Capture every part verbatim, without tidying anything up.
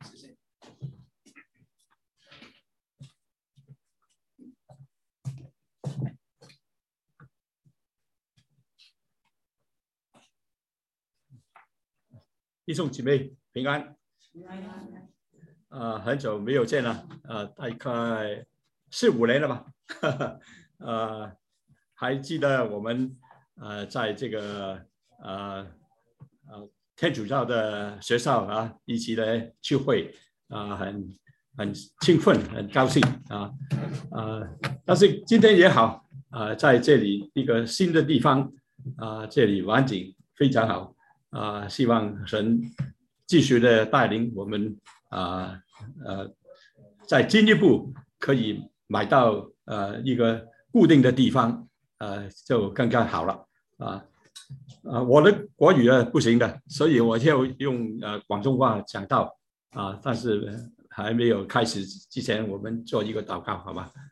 謝謝。弟兄姊妹平安。啊、呃，很久没有见了，呃，大概四五年了吧。呃，还记得我们呃在这个呃呃天主教的学校啊一起来聚会啊、呃，很很兴奋，很高兴啊呃，但是今天也好啊、呃，在这里一个新的地方啊、呃，这里环境非常好啊、呃，希望神继续的带领我们啊 呃, 呃，再进一步可以买到呃一个固定的地方，呃，就更加好了啊。呃，我的国语啊不行的，所以我就用呃广东话讲到啊，但是还没有开始之前，我们做一个祷告，好吗？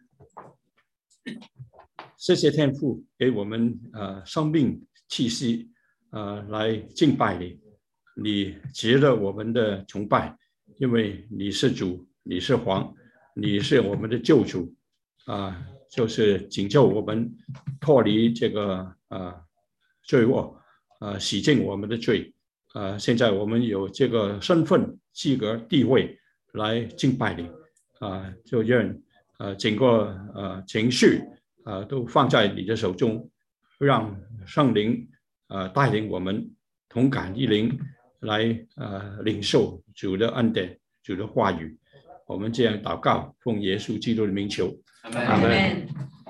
谢谢天父给我们呃生命气息，呃来敬拜你，你值得我们的崇拜，因为你是主，你是王，你是我们的救主啊、呃，就是拯救我们脱离这个呃罪恶，呃洗净我们的罪，呃现在我们有这个身份资格地位来敬拜你啊、呃，就让呃整个呃情绪呃都放在你的手中，让圣灵呃带领我们同感一灵来呃领受主的恩典，主的话語。我們這樣禱告，奉耶穌基督的名求。阿們。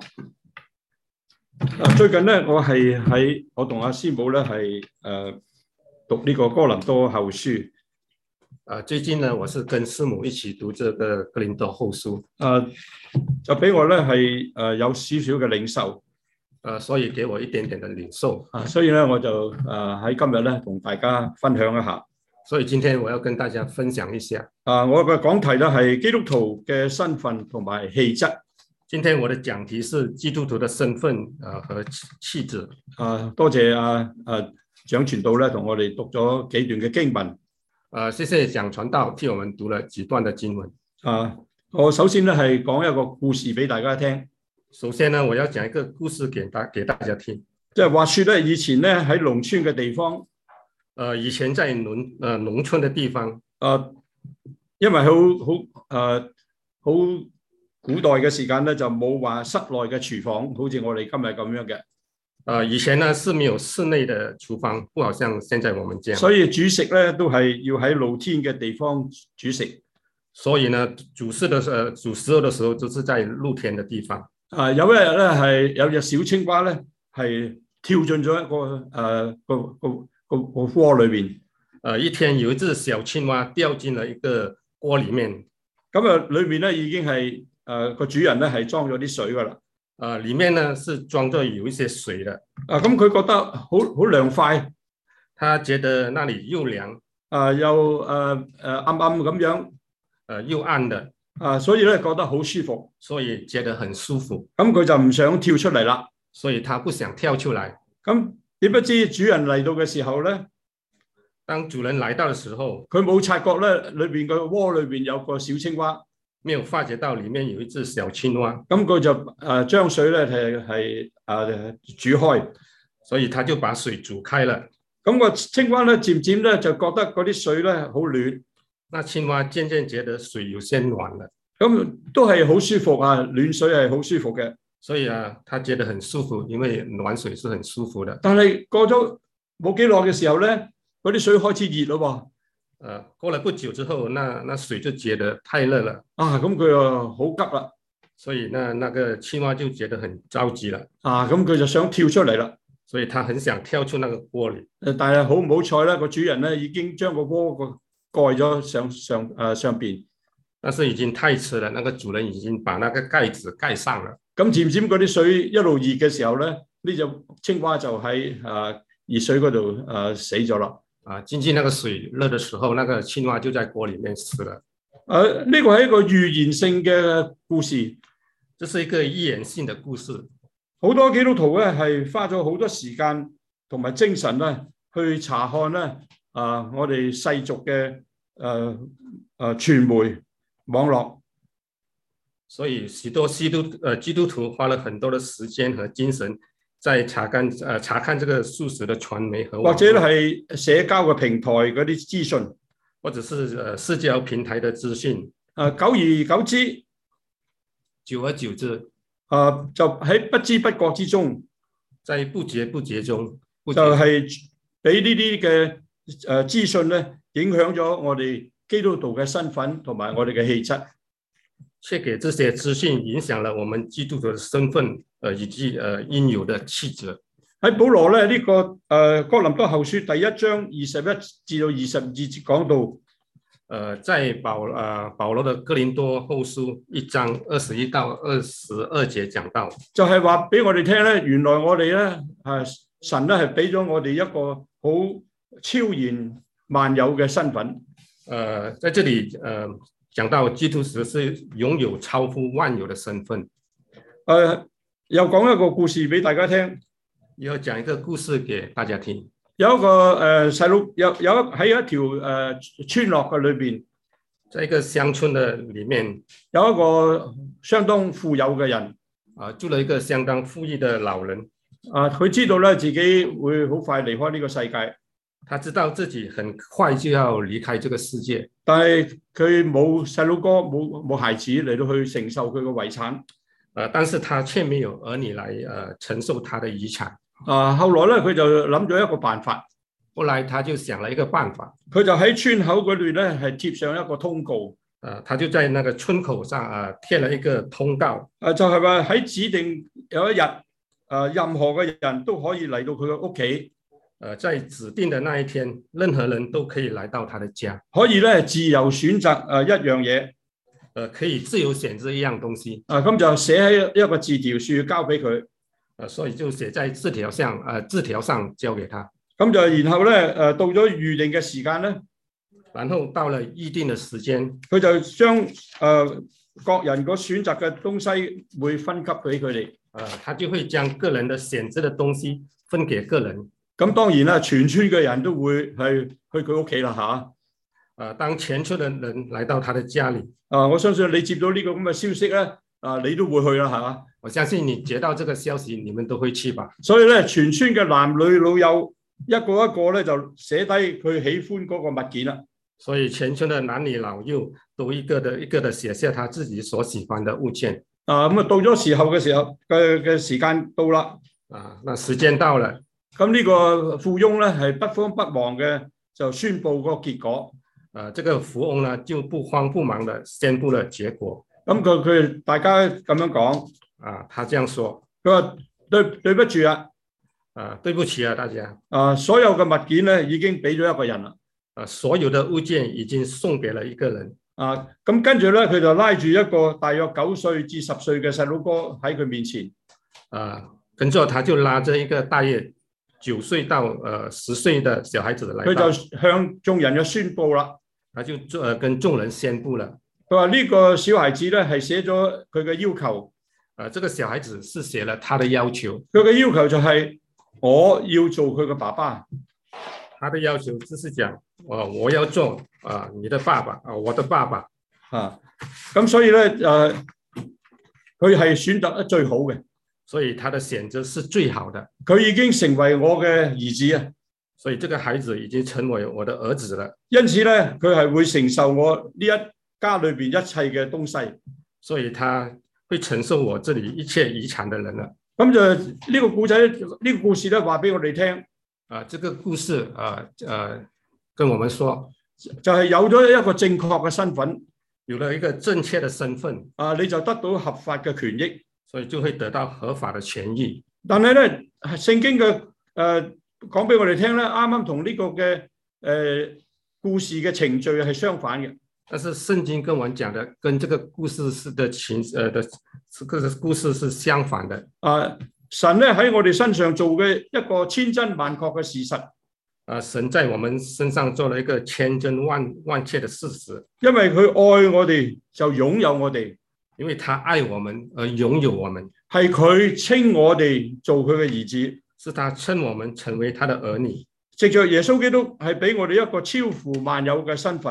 最近咧，我係喺我同阿師母咧係誒讀呢個哥林多後書。 呃，最近呢，我是跟師母一起讀這個哥林多後書。 誒，就俾我咧係誒有少少嘅領受。 呃，所以給我一點點的領受。 啊，所以咧我就誒喺今日咧同大家分享一下。 所以今天我要跟大家分享一下。 啊，我嘅講題咧係基督徒嘅身份同埋氣質。 今天我的講題是基督徒的身份啊和氣質。 啊，多謝啊啊蔣傳道咧同我哋讀咗幾段嘅經文。 啊，謝謝蔣傳道替我們讀了幾段的經文。 啊，我首先咧係講一個故事俾大家聽。 首先呢，我要講一個故事給大給大家聽。 即係話說咧，以前咧喺農村嘅地方， 呃，以前在農呃農村嘅地方， 啊，因為好好誒好古代嘅時間咧，就冇話室內嘅廚房，好似我哋今日咁樣嘅。 呃，以前呢是沒有室內的廚房，不好像現在我們這樣。 所以煮食咧都係要喺露天嘅地方煮食。 所以呢，煮食的呃煮食肉的時候，就是在露天的地方。 啊，有一日咧係有隻小青蛙咧係跳進咗一個誒、呃、個個個個鍋裏邊。 呃，一天有一隻小青蛙掉進了一個鍋裡面。 咁啊，裏面咧已經係誒個主人咧係裝咗啲水噶啦。 啊，裡面呢是裝咗有一些水的。 啊，咁佢覺得好好涼快， 他覺得那裡又涼， 啊又誒誒暗暗咁樣， 誒又暗的， 啊，所以咧覺得好舒服， 所以覺得很舒服。 咁佢就唔想跳出嚟啦， 所以他不想跳出來。 咁點不知主人嚟到嘅時候咧， 當主人來到嘅時候， 佢冇察覺咧，裏邊個鍋裏邊有個小青蛙。 沒有發覺到裡面有一隻小青蛙， 咁佢就誒將水咧係係誒煮開， 所以他就把水煮開了。 咁個青蛙咧漸漸咧就覺得嗰啲水咧好暖， 那青蛙漸漸覺得水有些暖了， 咁都係好舒服啊，暖水係好舒服嘅， 所以啊，他覺得很舒服，因為暖水是很舒服的。 但係過咗冇幾耐嘅時候咧，嗰啲水開始熱咯喎。 呃，過了不久之後，那那水就覺得太熱了啊，咁佢又好急啦， 所以那那個青蛙就覺得很着急了啊，咁佢就想跳出嚟啦， 所以他很想跳出那個鍋裏。 誒，但係好唔好彩咧，個主人咧已經將個鍋個蓋咗上上誒、呃、上邊， 但是已經太遲了，那個主人已經把那個蓋子蓋上了。 咁漸漸嗰啲水一路熱嘅時候咧，呢隻青蛙就喺誒熱水嗰度誒死咗啦。 啊，漸漸那個水熱的時候，那個青蛙就在鍋裏面死了。 誒、呃，呢個係一個預言性嘅故事， 這是一個預言性的故事。 好多基督徒咧係花咗好多時間同埋精神咧去查看咧啊，我哋世俗嘅誒誒傳媒網絡。 所以許多基督呃基督徒花了很多的時間和精神，在查看呃查看這個素食的傳媒和或者係社交嘅平台嗰啲資訊， 或者是呃社交平台的資訊。 誒久而久之， 久而久之， 誒就喺不知不覺之中， 在不知不覺中， 就係俾呢啲嘅誒資訊咧，影響咗我哋基督徒嘅身份同埋我哋嘅氣質。 卻給這些資訊影響了我們基督徒的身份，呃，以及呃應有的氣質。 喺保羅咧呢、這個誒、呃、哥林多後書第一章二十一至到二十二節講到，誒、 呃，在保誒、呃、保羅的哥林多後書一章二十一到二十二節講到， 就係話俾我哋聽咧，原來我哋咧係神咧係俾咗我哋一個好超然萬有嘅身份。 誒、呃，在這裡誒。呃講到基督徒是擁有超乎萬有的身份。誒、 呃，又講一個故事俾大家聽。 要講一個故事給大家聽。 有一個誒細路，有有喺一條誒、呃、村落嘅裏邊， 在一個鄉村的裡面， 有一個相當富有嘅人， 啊，住了一個相當富裕的老人。 啊，佢知道咧自己會好快離開呢個世界。 他知道自己很快就要離開這個世界， 但係佢冇細佬哥，冇冇孩子嚟到去承受佢嘅遺產。 呃，但是他卻沒有兒女來呃承受他的遺產。 啊，後來咧佢就諗咗一個辦法。 後來他就想了一個辦法， 佢就喺村口嗰度咧係貼上一個通告。 呃，他就在那個村口上啊貼了一個通告。 啊，就係話喺指定有一日，啊，任何嘅人都可以嚟到佢嘅屋企。 呃，在指定的那一天，任何人都可以來到他的家， 可以咧自由選擇誒一樣嘢， 呃，可以自由選擇一樣東西。 啊，咁就寫喺一個字條書交俾佢， 呃，所以就寫在字條上，呃，字條上交給他。 咁就然後咧誒到咗預定嘅時間咧， 然後到了預定嘅時間， 佢就將誒、呃、各人個選擇嘅東西會分給俾佢哋， 呃，他就會將個人的選擇的東西分給個人。 咁當然啦，全村嘅人都會去去佢屋企啦嚇。 呃，當全村嘅人來到他的家裏， 啊，我相信你接到呢個咁嘅消息咧，啊，你都會去啦嚇。 我相信你接到這個消息，你們都會去吧。 所以咧，全村嘅男女老幼一個一個咧就寫低佢喜歡嗰個物件啦。 所以全村嘅男女老幼都一個的一個的寫下他自己所喜歡的物件。 啊，咁啊到咗時候嘅時候嘅嘅時間到啦。 啊，那時間到了。 咁呢個富翁咧係不慌不忙嘅就宣布個結果。 啊，這個富翁呢就不慌不忙的宣布了結果。 咁佢佢大家咁樣講。 啊，他這樣說。 佢話對對不住啊。 啊，對不起啊，大家。 啊，所有嘅物件咧已經俾咗一個人啦。 啊，所有的物件已經送給了一個人。 啊，咁跟住咧佢就拉住一個大約九歲至十歲嘅細佬哥喺佢面前。 啊，跟住他就拉着一個大約九歲到呃十歲的小孩子來到， 佢就向眾人嘅宣布啦， 他就呃跟眾人宣布了。 佢話呢個小孩子咧係寫咗佢嘅要求， 啊、呃，這個小孩子是寫了他的要求， 佢嘅要求就係我要做佢嘅爸爸， 他的要求就是講，我、呃、我要做啊、呃、你的爸爸啊、呃、我的爸爸啊，咁所以咧誒，佢、呃、係選擇得最好嘅。 所以他的選擇是最好的， 佢已經成為我嘅兒子啊！ 所以這個孩子已經成為我的兒子了。 因此咧，佢係會承受我呢一家裏邊一切嘅東西， 所以他會承受我這裏一切遺產的人了。 咁就呢個故仔，呢、這個故事咧，話俾我哋聽啊，這個故事啊，呃，跟我們說， 就係、是、有咗一個正確嘅身份， 有了一個正確的身份啊，你就得到合法嘅權益。 所以就會得到合法的權益。 但係咧，聖經嘅誒講俾我哋聽咧，啱啱同呢個嘅誒、呃、故事嘅程序係相反嘅。 但是聖經跟我們講的，跟這個故事是的情誒、呃、的，這個故事是相反的。 啊，神咧喺我哋身上做嘅一個千真萬確嘅事實。 啊，神在我們身上做了一個千真萬萬確的事實。 因為佢愛我哋，就擁有我哋。 因為他愛我們而擁有我們， 係佢稱我哋做佢嘅兒子， 是他稱我們成為他的兒女。 藉着耶穌基督係俾我哋一個超乎萬有嘅身份。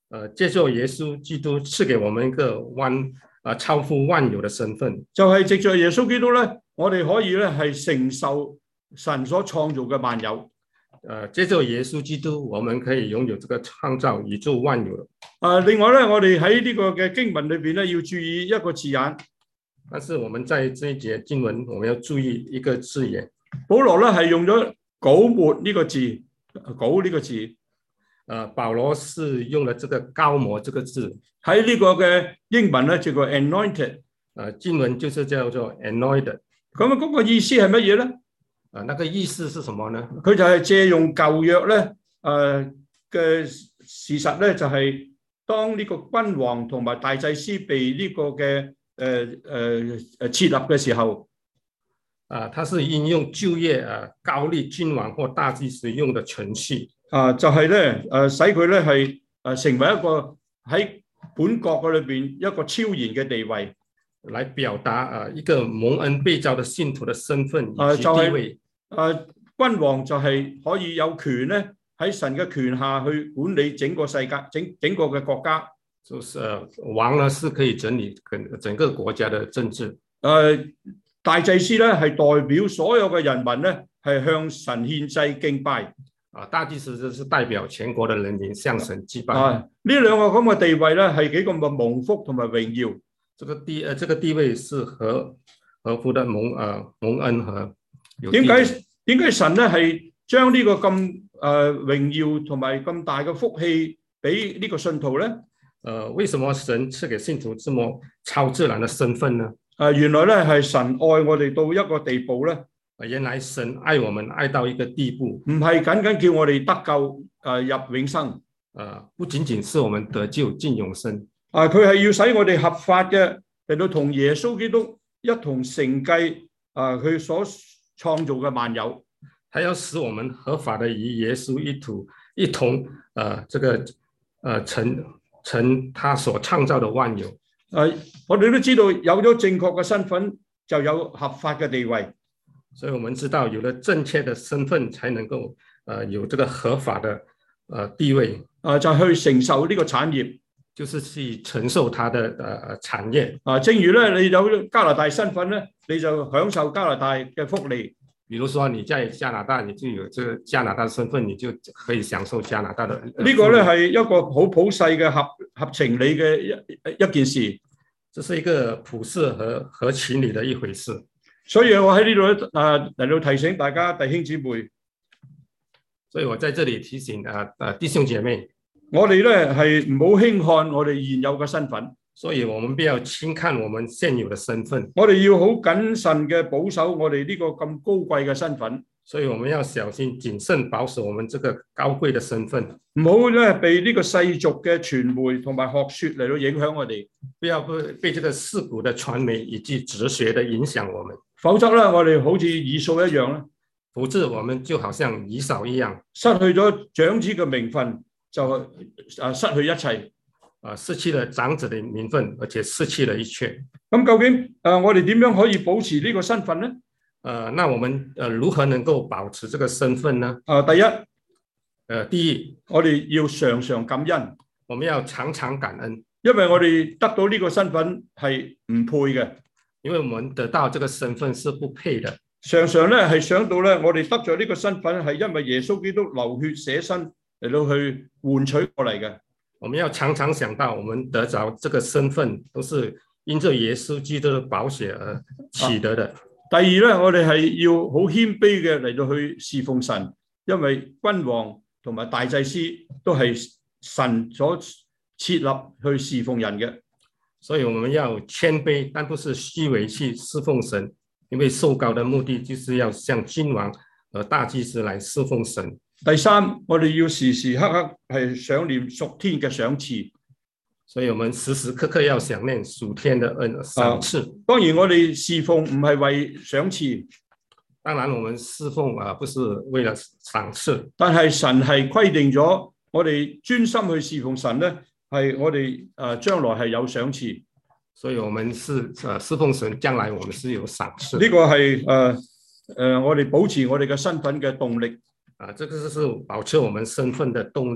呃，借助耶穌基督賜給我們一個萬啊、呃、超乎萬有的身份， 就係藉着耶穌基督咧，我哋可以咧係承受神所創造嘅萬有。 呃，借助耶穌基督，我們可以擁有這個創造宇宙萬有。 啊，另外咧，我哋喺呢個嘅經文裏邊咧，要注意一個字眼。 但是我們在這一節經文，我們要注意一個字眼。 保羅咧係用咗膏抹呢個字，膏呢個字。 呃，保羅是用了這個膏抹這個字， 喺呢個嘅英文咧叫做 anointed， 呃，經文就是叫做 anointed。 咁啊，嗰個意思係乜嘢咧？ 啊，那個意思是什麼呢？ 佢就係借用舊約咧，誒、呃、嘅事實咧，就係、是、當呢個君王同埋大祭司被呢個嘅誒誒誒設立嘅時候， 啊，它是應用舊約誒膏立君王或大祭司用的程序。 啊，就係咧，誒，使佢咧係誒成為一個喺本國嘅裏邊一個超然嘅地位， 來表達啊一個蒙恩被召的信徒的身份以及地位。 誒、啊，君王就係可以有權咧喺神嘅權下去管理整個世界，整整個嘅國家。 就是誒，王呢是可以整理整整個國家的政治。 誒、啊，大祭司咧係代表所有嘅人民咧係向神獻祭敬拜。 啊，大祭司就是代表全國的人民向神祭拜。 啊，呢兩個咁嘅地位咧係幾咁嘅蒙福同埋榮耀。 這個地誒、呃，這個地位是合合乎的蒙誒、呃、蒙恩和。 點解點解神咧係將呢個咁誒、呃、榮耀同埋咁大嘅福氣俾呢個信徒咧？誒、 呃，為什麼神賜給信徒這麼超自然的身份呢？誒、 呃，原來咧係神愛我哋到一個地步咧。 原來神愛我們愛到一個地步， 唔係僅僅叫我哋得救誒、呃、入永生， 誒、呃，不僅僅是我們得救進永生， 啊，佢係要使我哋合法嘅嚟到同耶穌基督一同承繼啊佢所創造嘅萬有， 他要使我們合法的與耶穌一同一同誒、呃，這個誒成成他所創造的萬有。誒、 啊，我哋都知道有咗正確嘅身份就有合法嘅地位。 所以我們知道有了正確的身份，才能夠誒、呃、有這個合法的誒、呃、地位， 啊就去承受呢個產業， 就是去承受它的誒、呃、產業。啊， 正如咧你有加拿大身份咧，你就享受加拿大嘅福利。 比如說你在加拿大，你就有這個加拿大身份，你就可以享受加拿大的。 呢個咧係一個好普世嘅合合情理嘅一一件事， 這是一個普世和合情理的一回事。 所以我喺呢度誒嚟到提醒大家弟兄姊妹， 所以我在這裏提醒誒誒弟兄姐妹， 我哋咧係唔好輕看我哋現有嘅身份， 所以我們不要輕看我們現有的身份， 我哋要好謹慎嘅保守我哋呢個咁高貴嘅身份， 所以我們要小心謹慎保守我們這個高貴的身份， 唔好咧被呢個世俗嘅傳媒同埋學説嚟到影響我哋， 不要被這個世俗的傳媒以及哲學的影響我們。 否則咧，我哋好似以掃一樣咧， 否則我們就好像以掃一樣， 失去咗長子嘅名分，就啊失去一切， 啊失去了長子的名分，而且失去了一切。 咁究竟誒我哋點樣可以保持呢個身份咧？ 誒，那我們誒如何能夠保持這個身份呢？ 啊，第一，誒第一， 我哋要常常感恩， 我們要常常感恩， 因為我哋得到呢個身份係唔配嘅。 因為我們得到這個身份是不配的， 常常咧係想到咧，我哋得咗呢個身份係因為耶穌基督流血捨身嚟到去換取過嚟嘅。 我們要常常想到，我們得着這個身份都是因着耶穌基督的寶血而取得的。啊、 第二咧，我哋係要好謙卑嘅嚟到去侍奉神，因為君王同埋大祭司都係神所設立去侍奉人嘅。 所以我們要謙卑，但不是虛偽去侍奉神，因為受膏的目的就是要像君王和大祭司來侍奉神。 第三，我哋要時時刻刻係想念屬天嘅賞賜， 所以我們時時刻刻要想念屬天的恩賞賜。 啊、當然，我哋侍奉唔係為賞賜， 當然我們侍奉啊，不是為了賞賜， 但係神係規定咗我哋專心去侍奉神咧。係我哋誒將來係有賞賜， 所以我們是誒侍奉神，將來我們是有賞賜。 呢個係誒誒我哋保持我哋嘅身份嘅動力。 啊，這個是保持我們身份嘅動力。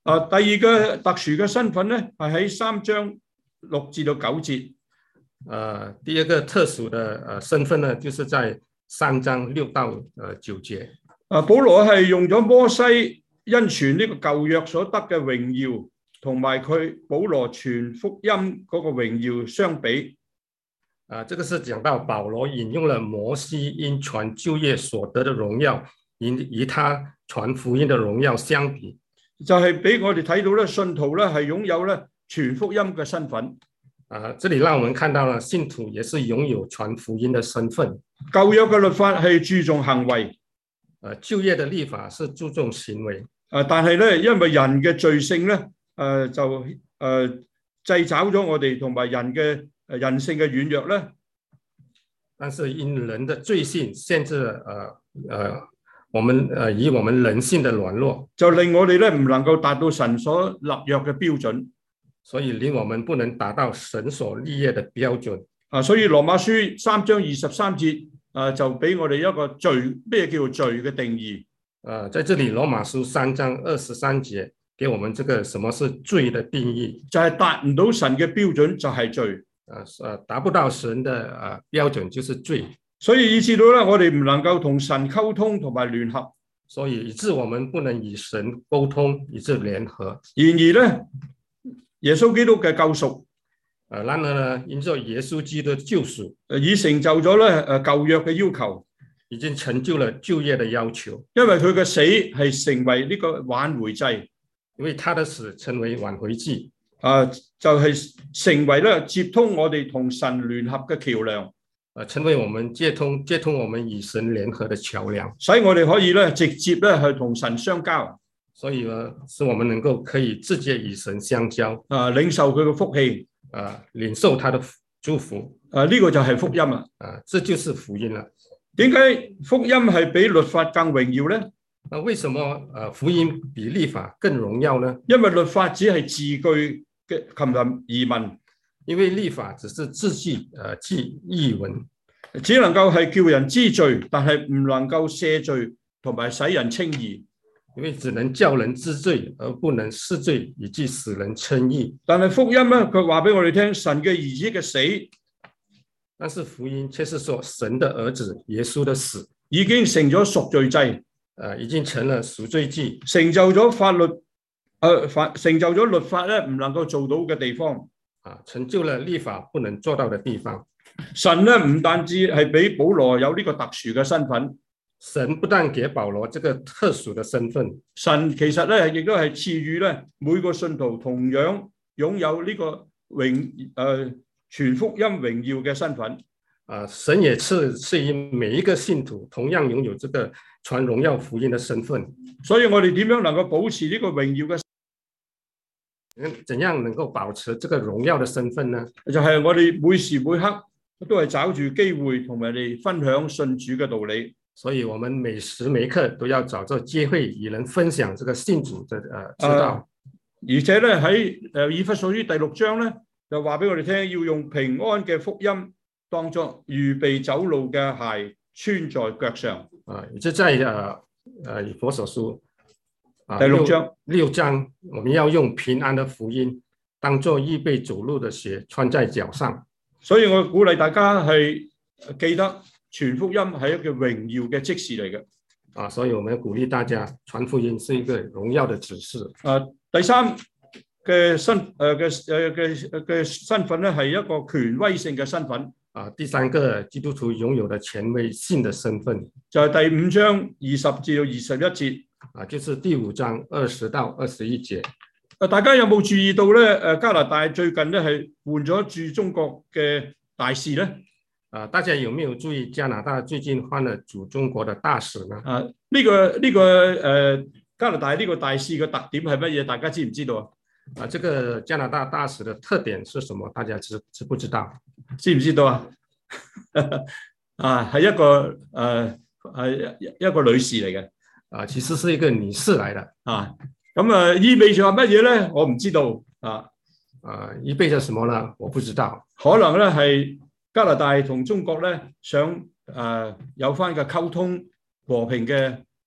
啊，第二個特殊嘅身份咧，係喺三章六至到九節。 呃，第二個特殊的呃身份呢，就是在三章六到呃九節。 啊，保羅係用咗摩西因傳呢個舊約所得嘅榮耀，同埋佢保羅傳福音嗰個榮耀相比。 啊，這個是講到保羅引用了摩西因傳舊約所得的榮耀，與與他傳福音的榮耀相比。 就係俾我哋睇到咧，信徒咧係擁有咧傳福音嘅身份。 啊，這裏讓我們看到了信徒也是擁有傳福音的身份。 舊約嘅律法係注重行為， 誒舊約嘅律法是注重行為。 誒，但係咧，因為人嘅罪性咧，誒就誒掣肘咗我哋同埋人嘅誒人性嘅軟弱咧。 但是因人的罪性限制了，誒誒。我們誒以我們人性的軟弱， 就令我哋咧唔能夠達到神所立約嘅標準， 所以令我們不能達到神所立約的標準。 啊，所以羅馬書三章二十三節，啊就俾我哋一個罪，咩叫做罪嘅定義？ 誒，在這裏羅馬書三章二十三節，給我們這個什麼是罪的定義？ 就係達唔到神嘅標準就係罪。 誒誒，達不到神的誒標準就是罪。 所以以致到咧，我哋唔能夠同神溝通同埋聯合， 所以以致我們不能與神溝通，以致聯合。 然而咧，耶穌基督嘅救贖， 誒，然而呢，因着耶穌基督的救贖， 誒已成就咗咧誒舊約嘅要求， 已經成就了舊約的要求。 因為佢嘅死係成為呢個挽回祭， 因為他的死成為挽回祭， 啊就係、是、成為咧接通我哋同神聯合嘅橋梁。 誒，成為我們接通接通我們與神聯合的橋樑， 使我哋可以咧直接咧去同神相交， 所以呢，使我們能夠可以直接與神相交， 啊，領受佢嘅福氣， 啊，領受他的祝福， 啊，呢、這個就係福音啊， 啊，這就是福音啦。 點解福音係比律法更榮耀咧？ 那為什麼誒福音比律法更榮耀呢？ 因為律法只係字句嘅琴日疑問。 因為律法只是字句，誒記譯文， 只能夠係叫人知罪，但係唔能夠赦罪同埋使人稱義。 因為只能叫人知罪，而不能赦罪以致使人稱義。 但係福音咧，佢話俾我哋聽，神嘅兒子嘅死， 但是福音卻是說神的兒子耶穌的死已經成咗贖罪祭， 誒已經成了贖罪祭， 成就咗法律，誒法成就咗律法咧唔能夠做到嘅地方。 啊，成就了律法不能做到的地方。 神咧唔單止係俾保羅有呢個特殊嘅身份， 神不但給保羅這個特殊的身份， 神其實咧亦都係賜予咧每個信徒同樣擁有呢個榮誒傳福音榮耀嘅身份。 啊，神也賜賜予每一個信徒同樣擁有這個傳榮耀福音的身份。 所以我哋點樣能夠保持呢個榮耀嘅？ 怎樣能夠保持這個榮耀的身份呢？ 就係、是、我哋每時每刻都係找住機會同人哋分享信主嘅道理。 所以我們每時每刻都要找這機會與人分享這個信主的誒之道。 啊、而且咧喺誒以弗所書第六章咧，就話俾我哋聽，要用平安嘅福音當作預備走路嘅鞋穿在腳上。 啊，即係在誒誒以弗所書。 第六章， 六章，我們要用平安的福音當作預備走路的鞋穿在腳上。 所以我鼓勵大家係記得傳福音係一個榮耀嘅職事嚟嘅。 啊，所以我們鼓勵大家傳福音是一個榮耀的指示。 啊，第三嘅身誒嘅誒嘅嘅身份咧係一個權威性嘅身份。 啊，第三個基督徒擁有的權威性的身份就係、是、第五章二十至到二十一節。 啊，就是第五章二十到二十一節。 啊，大家有冇注意到咧？誒，加拿大最近咧係換咗駐中國嘅大使咧？ 啊，大家有沒有注意加拿大最近換了駐中國的大使呢？ 啊，呢、這個呢、這個誒、呃、加拿大呢個大使嘅特點係乜嘢？大家知唔知道啊？ 啊，這個加拿大大使的特點是什麼？大家知知不知道？ 知唔知道啊？啊，係一個誒係一個女士嚟嘅。 啊，其實是一個女士嚟嘅。 啊，咁啊意味住乜嘢咧？我唔知道啊。 啊，意味着什麼呢？我不知道。 可能咧係加拿大同中國咧想誒、呃、有翻嘅溝通和平嘅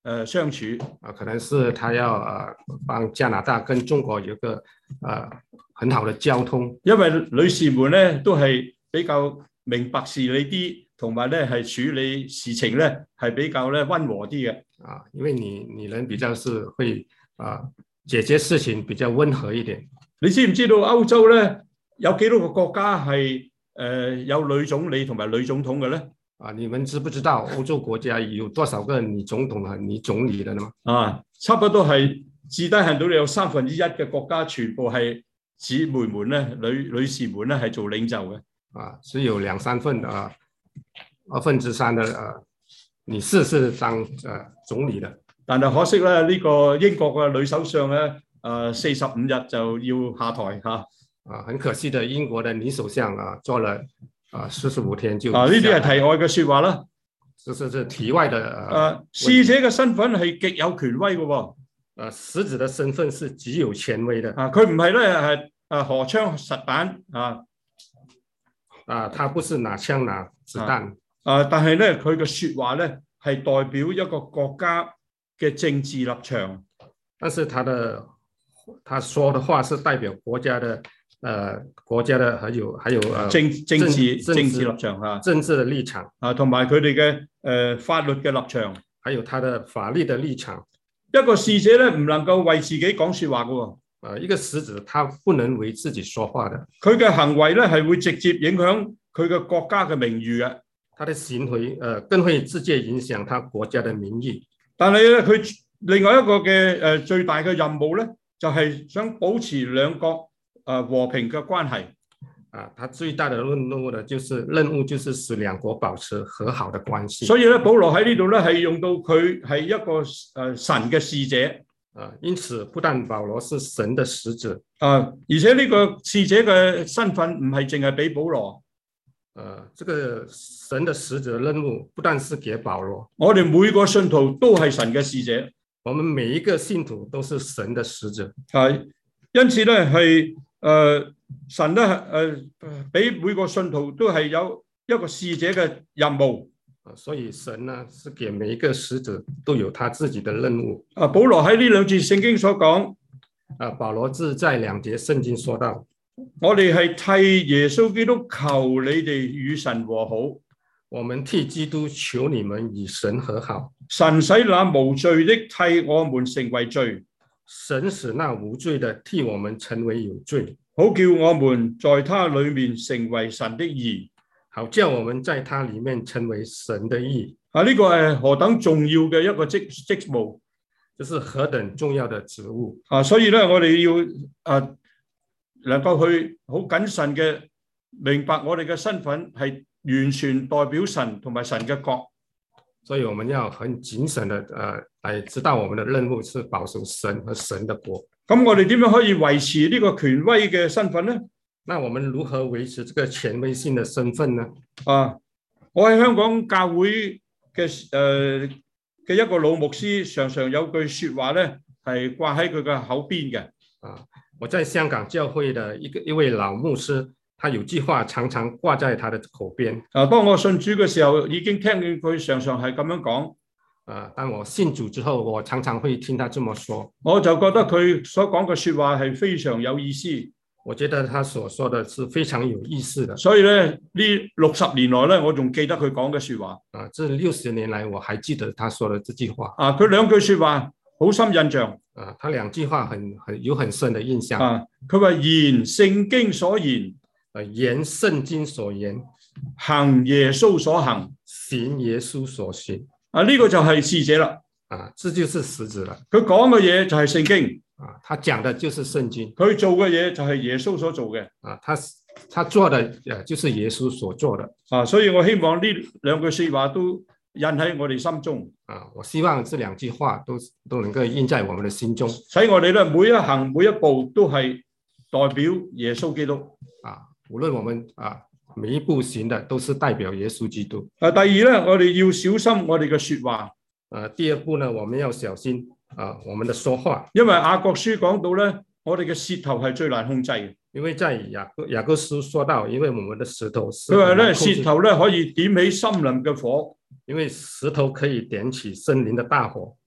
呃相處。 啊，可能是他要呃幫加拿大跟中國有個呃很好的交通。 因為女士們咧都係比較明白事理啲，同埋咧係處理事情咧係比較咧溫和啲嘅。 啊，因為你女人比較是會啊解決事情比較溫和一點。 你知唔知道歐洲咧有幾多個國家係誒、呃、有女總理同埋女總統嘅咧？ 啊，你們知不知道歐洲國家有多少個女總統和女總理的呢？ 啊，差不多係至低限度你有三分之一嘅國家全部係姊妹們咧、女女士們咧係做領袖嘅。 啊，只有兩三分啊，二分之三的啊女士是當誒、啊、總理的。 但係可惜咧，呢、這個英國嘅女首相咧，誒四十五日就要下台嚇。 啊，很可惜的，英國的女首相啊，做了啊四十五天就啊，呢啲係題外嘅説話啦。 這是這題外的。 啊，使者嘅身份係極有權威嘅喎。 啊，使者嘅身份是極有權威的。 啊，佢唔係咧係誒荷槍實彈啊。 啊，他不是拿槍拿子彈。 啊，但係咧佢嘅説話咧係代表一個國家嘅政治立場。 但是他的他說的話是代表國家的。呃，國家的還有還有呃政政治政政治立場啊， 政治的立場啊，同埋佢哋嘅誒法律嘅立場， 還有他的法律的立場。 一個使者咧唔能夠為自己講説話嘅喎。 啊，一個使者他不能為自己說話的。 佢嘅行為咧係會直接影響佢嘅國家嘅名譽嘅。 他的行為呃更會直接影響他國家的名譽。 但係咧佢另外一個嘅誒、呃、最大嘅任務咧就係、是、想保持兩國。誒和平嘅關係啊，他最大的任務呢，就是任務就是使兩國保持和好的關係。 所以咧，保羅喺呢度咧係用到佢係一個誒、呃、神嘅使者啊，因此不但保羅是神的使者啊，而且呢個使者嘅身份唔係淨係俾保羅。 誒、啊，這個神的使者任務不但是給保羅， 我哋每個信徒都係神嘅使者。 我們每一個信徒都是神的使者。 係，因此咧係。誒、呃、神咧誒俾每個信徒都係有一個使者嘅任務， 所以神呢是給每一個使者都有他自己的任務。 啊，保羅喺呢兩節聖經所講， 啊，保羅字在兩節聖經說到， 我哋係替耶穌基督求你哋與神和好， 我們替基督求你們與神和好。 神使那無罪的替我們成為罪。 神使那無罪的替我們成為有罪， 好叫我們在他裏面成為神的義， 好叫我們在他裏面成為神的義。 啊，呢個係何等重要嘅一個職職務， 這是何等重要的職務啊！所以咧，我哋要啊能夠去好謹慎嘅明白我哋嘅身份係完全代表神同埋神嘅國。 所以我們要很謹慎的，呃，來知道我們的任務是保守神和神的國。 咁我哋點樣可以維持呢個權威嘅身份呢？ 那我們如何維持這個權威性的身份呢？ 啊，我喺香港教會嘅誒嘅一個老牧師，常常有句說話咧，係掛喺佢嘅口邊嘅。 啊，我在香港教會的一個一位老牧師。他有句話常常掛在他的口邊。 啊，當我信主嘅時候，已經聽見佢常常係咁樣講。 啊，當我信主之後，我常常會聽他這麼說。 我就覺得佢所講嘅說話係非常有意思。 我覺得他所說的是非常有意思的。 所以咧，呢六十年來咧，我仲記得佢講嘅說話。 啊，這六十年來我還記得他說的這句話。 啊，佢兩句說話好深印象。 啊，他兩句話很很有很深的印象。 啊，佢話言聖經所言。 誒，言聖經所言， 行耶穌所行， 行耶穌所行。 啊，呢、這個就係使者啦。 啊，這就是使者啦。 佢講嘅嘢就係聖經。 啊，他講的就是聖經。 佢做嘅嘢就係耶穌所做嘅。 啊，他他做的誒，就是耶穌所做的。 啊，所以我希望呢兩句說話都印喺我哋心中。 啊，我希望這兩句話都都能夠印在我們的心中， 使我哋咧每一行每一步都係代表耶穌基督。 啊。無論我們啊每一步行的都是代表耶穌基督。 啊，第二咧，我哋要小心我哋嘅說話。 啊，第二步呢，我們要小心啊我們的說話， 因為雅各書講到咧，我哋嘅舌頭係最難控制嘅。 因為在雅各雅各書說到，因為我們的舌頭是， 佢話咧舌頭咧可以點起森林嘅火， 因為舌頭可以點起森林的大火。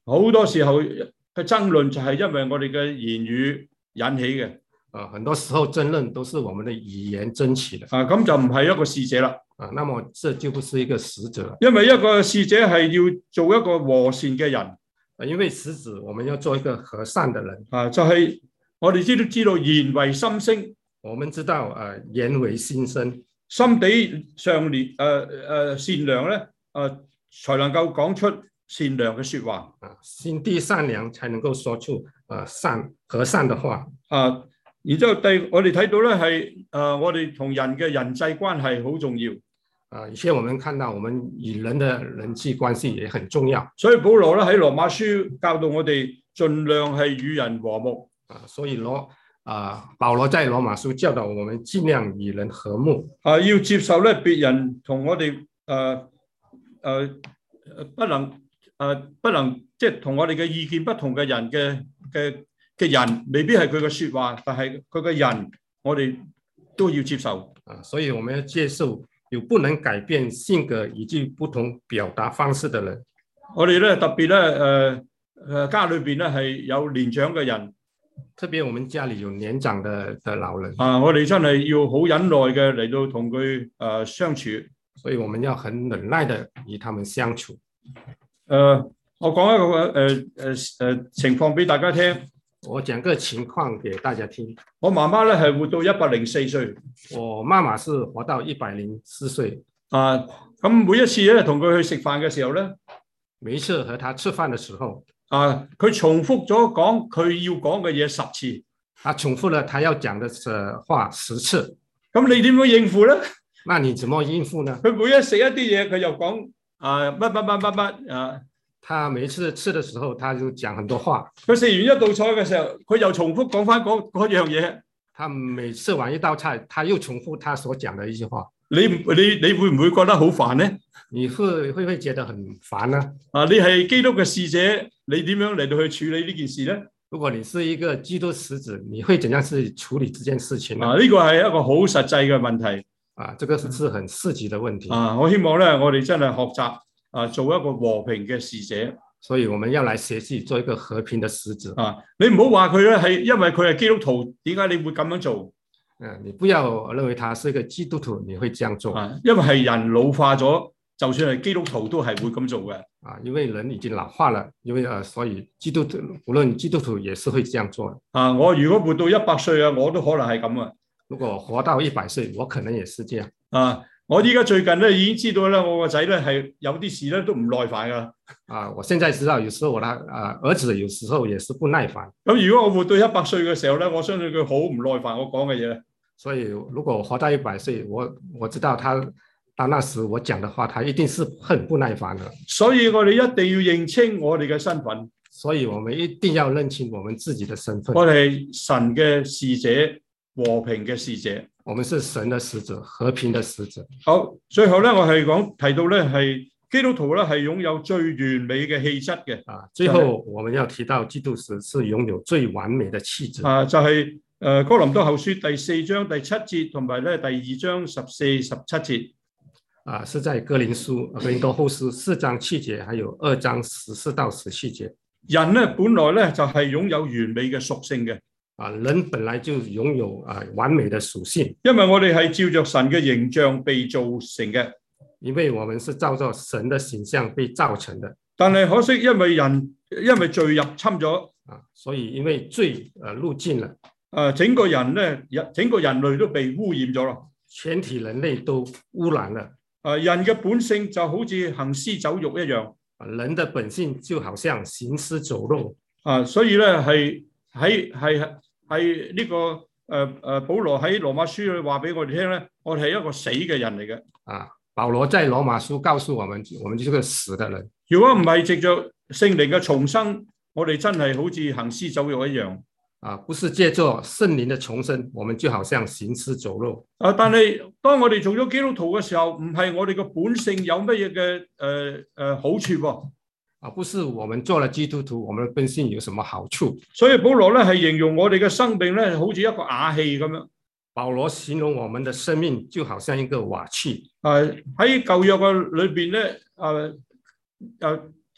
好多時候嘅爭論就係因為我哋嘅言語引起嘅。 啊，很多時候爭論都是我們的語言爭起的。 啊，咁就唔係一個使者啦。 啊，那麼這就不是一個使者。 因為一個使者係要做一個和善嘅人。 啊，因為使者我們要做一個和善的人。 啊，就係、是、我哋知都知道言為心聲。 我們知道啊，言為心聲。 心地上廉誒誒善良咧，誒、呃、才能夠講出善良嘅說話。 啊，心地善良才能夠說出誒善和善的話。 啊，然之後第我哋睇到咧係誒我哋同人嘅人際關係好重要。 啊，而且我們看到我們與人的人際關係也很重要。 所以保羅咧喺羅馬書教導我哋盡量係與人和睦。 啊，所以羅啊保羅在羅馬書教導我們盡量與人和睦。 啊，要接受咧別人同我哋誒誒不能誒、呃、不能即係同我哋嘅意見不同嘅人嘅嘅嘅人，未必係佢嘅說話，但係佢嘅人我哋都要接受。 啊，所以我們要接受有不能改變性格以及不同表達方式的人。 我哋咧特別咧誒誒家裏邊咧係有年長嘅人， 特別我們家裏有年長的的老人。 啊，我哋真係要好忍耐嘅嚟到同佢誒相處。 所以我們要很忍耐的與他們相處。誒、 呃，我講一個誒誒誒情況俾大家聽。 我講個情況給大家聽。 我媽媽咧係活到一百零四歲。 我媽媽是活到一百零四歲。 啊，咁每一次咧同佢去食飯嘅時候咧， 每一次和他吃飯嘅時候， 啊，佢重複咗講佢要講嘅嘢十次。 他重複了他要講嘅話十次。 咁你點樣應付咧？ 那你怎麼應付呢？ 佢每一食一啲嘢，佢又講啊乜乜乜乜乜啊。 他每一次吃的時候，他就講很多話。 佢食完一道菜嘅時候，佢又重複講翻嗰嗰樣嘢。 他每吃完一道菜，他又重複他所講的一句話。 你你你會唔會覺得好煩呢？ 你會會唔會覺得很煩呢？ 啊，你係基督嘅使者，你點樣嚟到去處理呢件事呢？ 如果你是一個基督使者，你會怎樣去處理這件事情呢？ 啊，呢個係一個好實際嘅問題。 啊，這個是是很實際的問題。 啊，我希望咧，我哋真係學習啊，做一個和平嘅使者。 所以我們要來學習做一個和平的使者。 啊，你唔好話佢咧係因為佢係基督徒，點解你會咁樣做？ 嗯，你不要認為他是一個基督徒，你會這樣做。 啊，因為係人老化咗，就算係基督徒都係會咁做嘅。 啊，因為人已經老化了，因為啊，所以基督徒無論基督徒也是會這樣做。 啊，我如果活到一百歲啊，我都可能係咁啊。 如果活到一百歲，我可能也是這樣。 啊，我依家最近咧已經知道咧，我個仔咧係有啲事咧都唔耐煩噶。 啊，我現在知道，有時候我的啊兒子有時候也是不耐煩。 咁如果我活到一百歲嘅時候咧，我相信佢好唔耐煩我講嘅嘢。 所以如果我活到一百歲，我我知道他到那時我講的話，他一定是很不耐煩的。 所以我哋一定要認清我哋嘅身份。 所以我們一定要認清我們自己的身份。 我哋係神嘅使者。和平嘅使者， 我們是神的使者，和平的使者。 好，最後咧，我係講提到咧，係基督徒咧係擁有最完美嘅氣質嘅。 啊，最後我們要提到基督徒是擁有最完美的氣質。 啊，就係、是、誒、呃、哥林多後書第四章第七節，同埋咧第二章十四十七節。 啊，是在哥林書哥林多後書四章七節，還有二章十四到十七節。 人咧本來咧就係、是、擁有完美嘅屬性嘅。 啊，人本來就擁有啊完美的屬性， 因為我哋係照着神嘅形象被造成嘅， 因為我們是照着神的形象被造成的。 但係可惜，因為人因為罪入侵咗啊，所以因為罪誒入境了， 誒整個人咧，整個人類都被污染咗咯， 全體人類都污染了。 誒人嘅本性就好似行屍走肉一樣， 啊，人的本性就好像行屍走肉啊，所以咧係喺係。係呢、這個誒誒、呃，保羅喺羅馬書裏話俾我哋聽咧，我哋係一個死嘅人嚟嘅。 啊，保羅在羅馬書告訴我們，我們就是個死的人。 如果唔係藉着聖靈嘅重生，我哋真係好似行屍走肉一樣。 啊，不是借助聖靈的重生，我們就好像行屍走肉。 啊，但係當我哋做咗基督徒嘅時候，唔係我哋嘅本性有乜嘢嘅誒誒好處喎。 啊，不是我們做了基督徒，我們的本性有什麼好處？ 所以保羅咧係形容我哋嘅生命咧，好似一個瓦器咁樣。 保羅形容我們的生命就好像一個瓦器。 誒喺舊約嘅裏邊咧，誒誒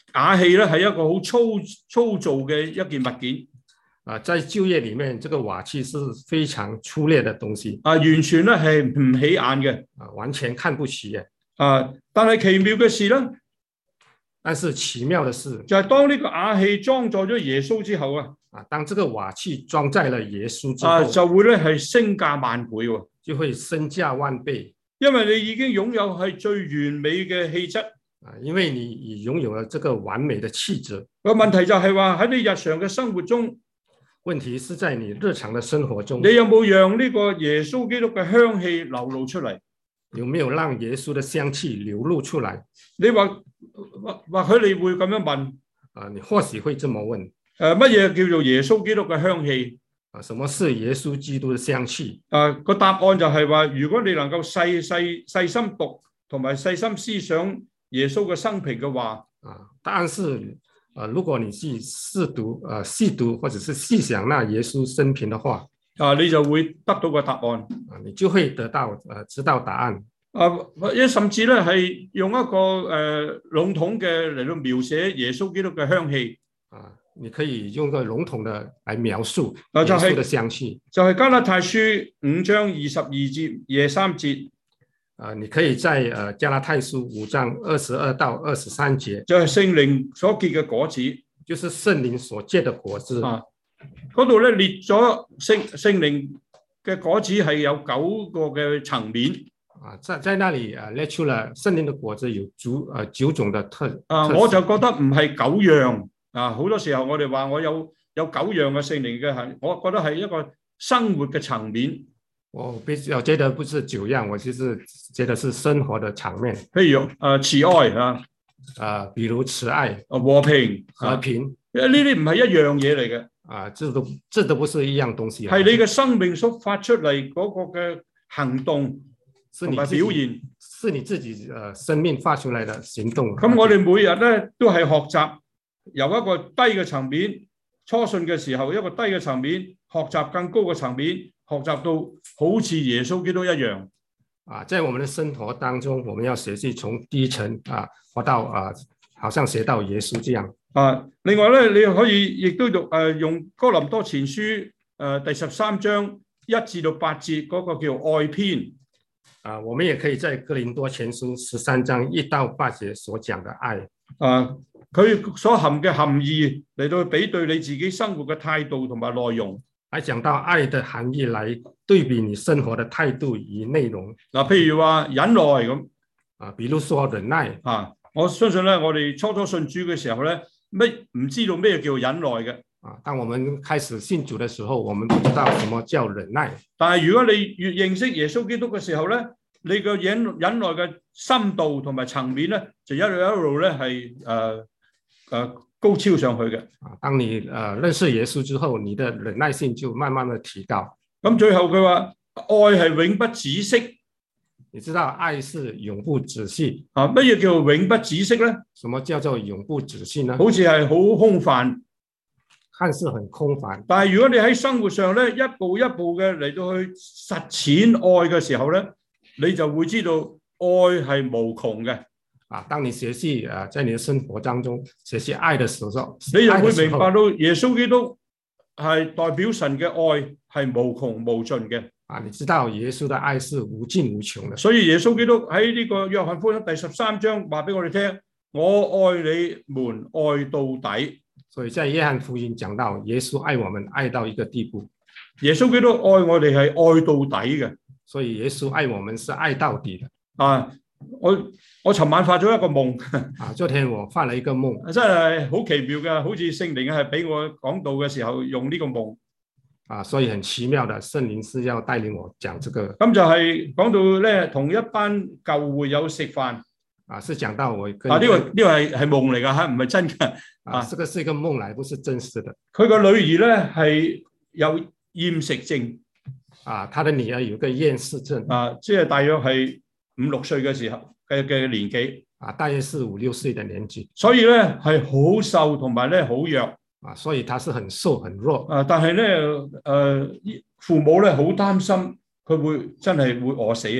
瓦器咧係一個好粗粗糙嘅一件物件。 啊，在舊約裡面，這個瓦器是非常粗劣的東西。 啊，完全咧係唔起眼嘅。 啊，完全看不起嘅。 啊，但係奇妙嘅事咧， 但是奇妙的是， 就係當呢個瓦器裝載咗耶穌之後啊， 啊，當這個瓦器裝載了耶穌之後， 啊，就會咧係升價萬倍喎， 就會身價萬倍， 因為你已經擁有係最完美嘅氣質。 啊，因為你已擁有了這個完美的氣質。 個問題就係話喺你日常嘅生活中， 問題是在你日常的生活中， 你有冇讓呢個耶穌基督嘅香氣流露出嚟？ 有沒有讓耶穌的香氣流露出來？ 你或或或許你會咁樣問， 啊，你或許會這麼問， 誒，乜嘢叫做耶穌基督嘅香氣？ 啊，什麼是耶穌基督的香氣？ 啊，個答案就係話，如果你能夠細細細心讀同埋細心思想耶穌嘅生平嘅話， 啊，答案是，啊，如果你去細讀，啊，細讀或者是細想那耶穌生平的話， 啊，你就會得到個答案， 啊，你就會得到，呃，知道答案。 啊，或者甚至咧係用一個誒、呃、籠統嘅嚟到描寫耶穌基督嘅香氣。 啊，你可以用個籠統的來描述耶穌的香氣。 就係、是、加拉太書五章二十二節廿三節。 啊，你可以在誒加拉太書五章二十二到二十三節， 就係、是、聖靈所結嘅果子， 就是聖靈所結的果子。 啊，嗰度咧列咗聖聖靈嘅果子係有九個嘅層面。 啊，在在那裡啊列出了聖靈的果子有九誒九種的特。 啊，我就覺得唔係九樣。啊，好多時候我哋話我有有九樣嘅聖靈嘅係，我覺得係一個生活嘅層面。 我比較覺得不是九樣，我就是覺得是生活的場面。 譬如誒、呃、慈愛啊， 啊，比如慈愛、 和平、 和平， 因為呢啲唔係一樣嘢嚟嘅。 啊，這都這都不是一樣東西。 係你嘅生命所發出嚟嗰個嘅行動同埋表現， 是你自己誒、呃、生命發出來的行動。 咁我哋每日咧都係學習由一個低嘅層面，初信嘅時候一個低嘅層面，學習更高嘅層面。學習到好似耶穌基督一樣啊，在我們的生活當中，我們要學習從低層啊，活到啊，好像學到耶穌這樣啊。另外咧，你可以亦都用誒用哥林多前書誒、呃、第十三章一至到八節嗰個叫愛篇啊。我們也可以在哥林多前書十三章一到八節所講的愛啊，佢所含嘅含義嚟到比對你自己生活嘅態度同埋內容。 來講到愛的含義，來對比你生活的態度與內容。 嗱，譬如話忍耐咁啊，比如說忍耐啊，我相信咧，我哋初初信主嘅時候咧，咩唔知道咩叫忍耐嘅啊。當我們開始信主嘅時候，我們不知道什麼叫忍耐。 但係如果你越認識耶穌基督嘅時候咧，你個忍忍耐嘅深度同埋層面咧，就一路一路咧係誒誒高超上去嘅。 啊，當你誒、呃、認識耶穌之後，你的忍耐性就慢慢的提高。 咁最後佢話愛係永不止息， 你知道愛是永不止息啊？乜嘢叫永不止息咧？ 什麼叫做永不止息呢？ 好似係好空泛， 看似很空泛。 但係如果你喺生活上咧，一步一步嘅嚟到去實踐愛嘅時候咧，你就會知道愛係無窮嘅。 啊，當你學習啊，在你的生活當中學習愛的時候， 你就會明白到耶穌基督係代表神嘅愛係無窮無盡嘅。 啊，你知道耶穌的愛是無盡無窮的。 所以耶穌基督喺呢個約翰福音第十三章話俾我哋聽：我愛你們愛到底。 所以在約翰福音講到耶穌愛我們愛到一個地步。 耶穌基督愛我哋係愛到底嘅。 所以耶穌愛我們是愛到底的。 啊，我我尋晚發咗一個夢。 啊，昨天我發了一個夢， 真係好奇妙嘅，好似聖靈係俾我講道嘅時候用呢個夢。 啊，所以很奇妙的，聖靈是要帶領我講這個。 咁就係講到咧，同一班舊會友食飯。啊， 是講到我跟。 啊，呢、這個呢、這個係係夢嚟噶吓，唔係真嘅。 啊，這個是一個夢來，不是真實的。 佢個女兒咧係有厭食症。 啊，他的女兒有個厭食症。 啊，即係大約係五六歲嘅時候嘅嘅年紀。 啊，大約是五六歲的年紀。 所以咧係好瘦同埋咧好弱。 啊，所以他是很瘦很弱。 啊，但係咧誒，父母咧好擔心佢會真係會餓死嘅。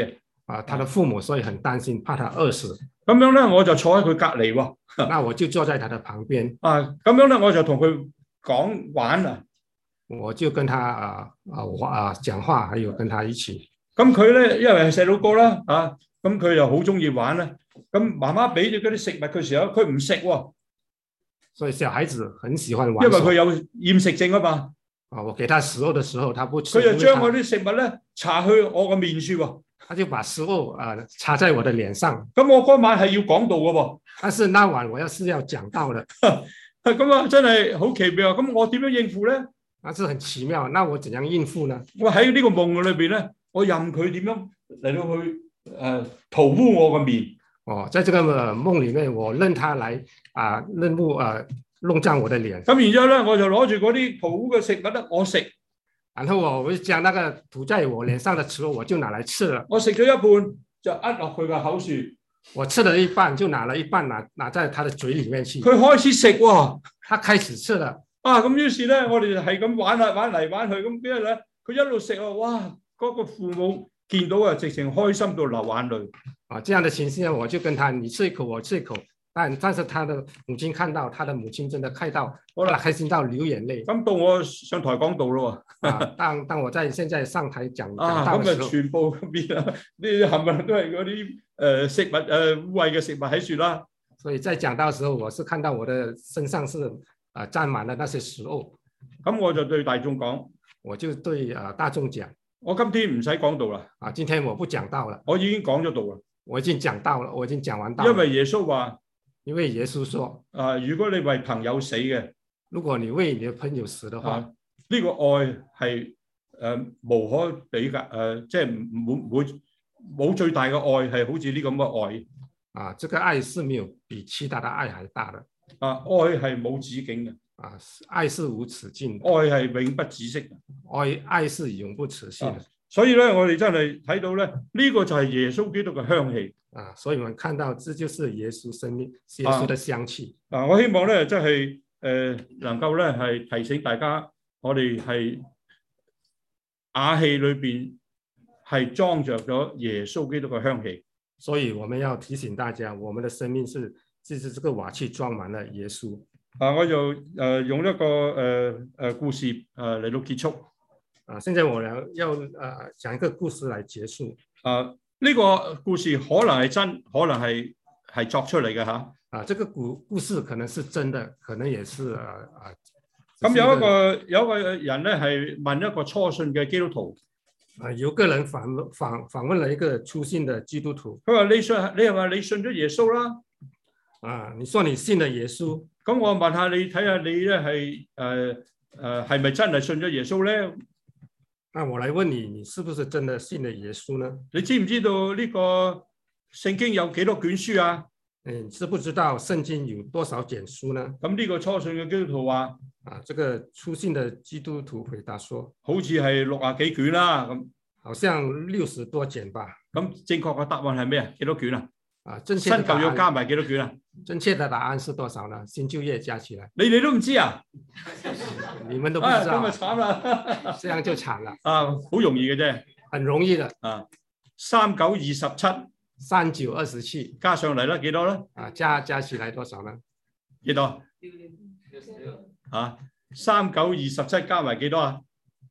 啊，他的父母所以很擔心，怕他餓死。 咁樣咧，我就坐喺佢隔離喎。 那我就坐在他的旁邊。 啊，咁樣咧，我就同佢講玩啊。 我就跟他啊啊啊講話，還有跟他一起。 咁佢咧，因為係細佬哥啦，啊，咁佢又好中意玩啦。咁媽媽俾咗嗰啲食物佢時候，佢唔食喎。 所以小孩子很喜歡玩， 因為佢有厭食症啊嘛。 啊，我給他食物的時候，他不吃。 佢就將嗰啲食物咧搽去我個面處喎。 他就把食物啊搽在我的臉上。 咁我嗰晚係要講道嘅喎。 但是那晚我要是要講道的。 咁啊，真係好奇妙。咁我點樣應付咧？ 那是很奇妙。那我怎樣應付呢？ 我喺呢個夢裏邊咧，我任佢點樣嚟到去誒塗污我個面。 哦，在這個夢裏面，我任他來啊，任務啊，弄髒我的臉。 咁然之後咧，我就攞住嗰啲塗污嘅食物咧，我食。 然後我我就將那個塗在我臉上的食物，我就拿來吃了。 我食咗一半就呃落佢個口處。 我吃了一半，就拿了一半拿拿在他的嘴裡面去。 佢開始食喎， 他開始吃了。 啊，咁於是咧，我哋就係咁玩啊，玩嚟玩去，咁邊日咧，佢一路食啊，哇！嗰、那個父母見到啊，直情開心到流眼淚。 啊，這樣的情形呢，我就跟他，你吃一口，我吃一口。但但是他的母親看到，他的母親真的看到，好啦，開心到流眼淚。 咁到我上台講道咯喎。 啊，當當我在現在上台講講啊， 道嘅時候， 咁啊全部變啊，呢啲冚唪唥都係嗰啲誒食物誒污穢嘅食物喺處啦。 所以在講道嘅時候，我是看到我的身上是啊沾滿了那些食物。 咁我就對大眾講， 我就對啊大眾講， 我今天唔使講道啦。 啊，今天我不講道了， 我已經講咗道啦。 我已經講道了，我已經講完道了。 因為耶穌話， 因為耶穌說， 啊，如果你為朋友死嘅， 如果你為你的朋友死的話，呢、 啊這個愛係誒、呃、無可比較誒，即係冇冇冇最大嘅愛係好似呢咁嘅愛。 啊，這個愛是沒有比其他的愛還大的。 啊，愛係冇止境嘅。 啊，愛是無止境， 愛係永不止息嘅。 愛愛是永不止息嘅。啊， 所以咧，我哋真係睇到咧，呢、這個就係耶穌基督嘅香氣。 啊，所以我們看到這就是耶穌生命、耶穌的香氣。 啊，我希望咧，即係誒，能夠咧係提醒大家，我哋係瓦器裏邊係裝着咗耶穌基督嘅香氣。 所以我們要提醒大家，我們的生命是，就是這個瓦器裝滿了耶穌。 啊，我就誒、呃、用一個誒誒、呃、故事誒嚟、呃、到結束。 啊，現在我要要誒講一個故事嚟結束。 啊，呢、這個故事可能係真，可能係係作出嚟嘅吓。 啊，這個故故事可能是真的，可能也是誒啊。 咁有一個有一個人咧係問一個初信嘅基督徒。 啊，有個人訪問訪訪問了一個初信的基督徒。 佢話你信，你係話你信咗耶穌啦。 啊，你說你信了耶穌。 咁我問下你，睇下你咧係誒誒係咪真係信咗耶穌咧？ 那我來問你，你是不是真的信了耶穌呢？ 你知唔知道呢個聖經有幾多卷書啊？ 嗯，知不知道聖經有多少卷書呢？ 咁呢個初信嘅基督徒話： 啊，這個初信的基督徒回答說， 好似係六啊幾卷啦。咁好像六十多卷吧。 咁正確嘅答案係咩啊？幾多卷啊？ 啊，正確的答案新舊約加埋幾多卷啊？ 正確的答案是多少呢？新舊約加起來， 你哋都唔知啊？ 你們都不知道， 咁咪慘啦！ 這樣就慘了。 啊，好容易嘅啫， 很容易的。 啊，三九二十七， 三九二十七加上嚟啦，幾多咧？ 啊，加加起來多少呢？ 幾多？啊，三九二十七加埋幾多啊？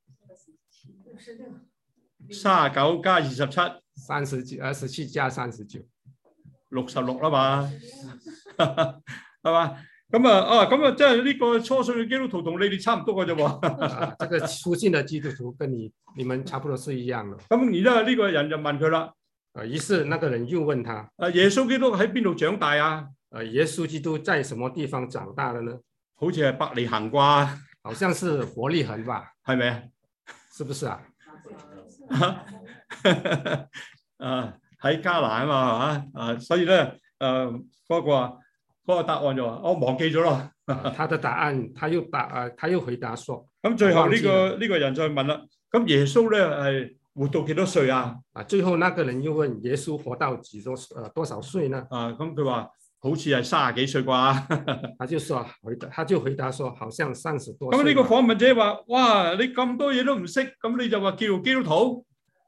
三十九加二十七， 三十九，二十七加三十九， 六十六啦嘛，係嘛？咁啊，啊，咁啊，即係呢個初信嘅基督徒同你哋差唔多嘅啫喎。 啊，這個初信嘅基督徒跟你你們差不多是一樣嘅。 咁而家呢個人就問佢啦。 啊，於是那個人又問他： 啊，耶穌基督喺邊度長大啊？ 啊，耶穌基督在什麼地方長大的呢？ 好似係伯利恆啩？ 好像是伯利恆吧？ 係咪啊？ 是不是啊？ 啊，喺迦南啊嘛，係嘛？啊，所以咧，誒嗰個嗰個答案就話我忘記咗咯。 他的答案，他又答啊，他又回答說： 咁最後呢個呢個人再問啦，咁耶穌咧係活到幾多歲啊？ 啊，最後那個人又問耶穌活到幾多誒多少歲呢？ 啊，咁佢話好似係三十幾歲啩？ 他就說回答，他就回答說，好像三十多歲。 咁呢個訪問者話：哇，你咁多嘢都唔識，咁你就話叫基督徒？